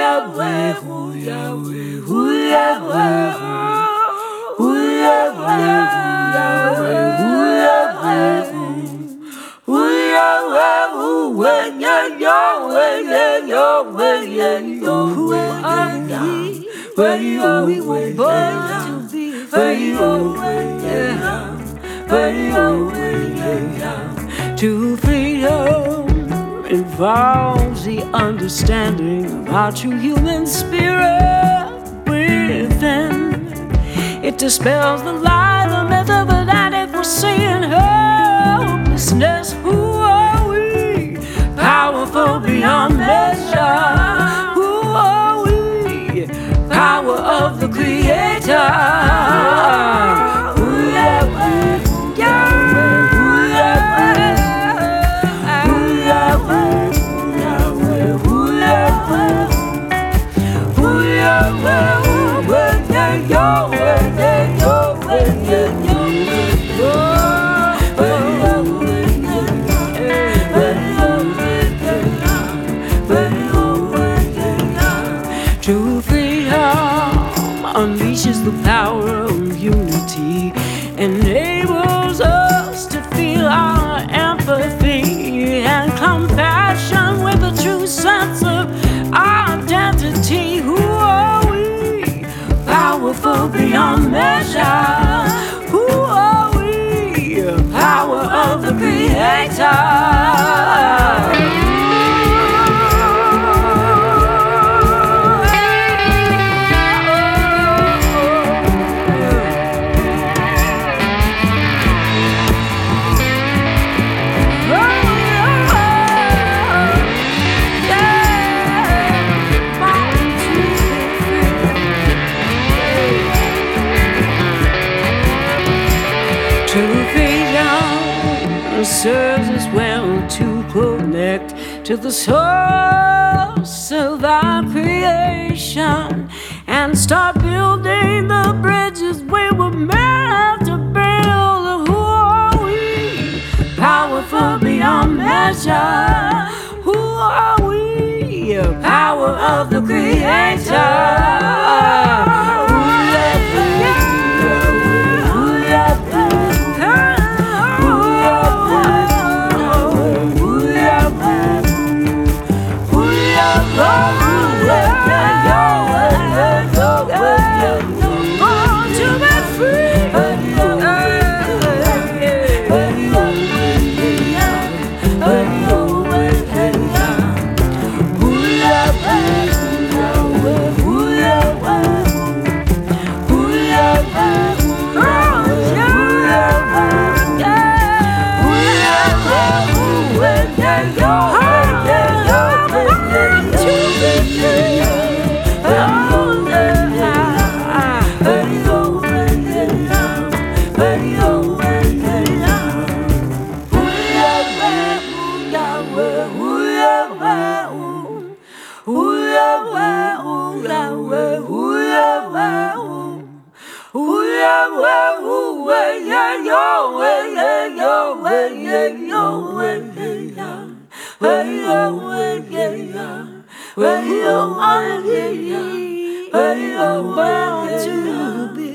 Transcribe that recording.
Yahweh, Yahweh, Yahweh, to freedom involves the understanding of our true human spirit within. It dispels the lie, the myth of an addict for seeing hopelessness. Who are we? Powerful beyond measure. Who are we? Power of the Creator. True freedom unleashes the power of unity, enables us to feel our empathy and compassion with a true sense of identity. Who are we? Powerful beyond measure. Who are we? Power of the Creator. True freedom serves as well to connect to the source of our creation and start building the bridges we were meant to build. Who are we? Powerful beyond measure. Who are we? Power of the Creator. Where you are, to be.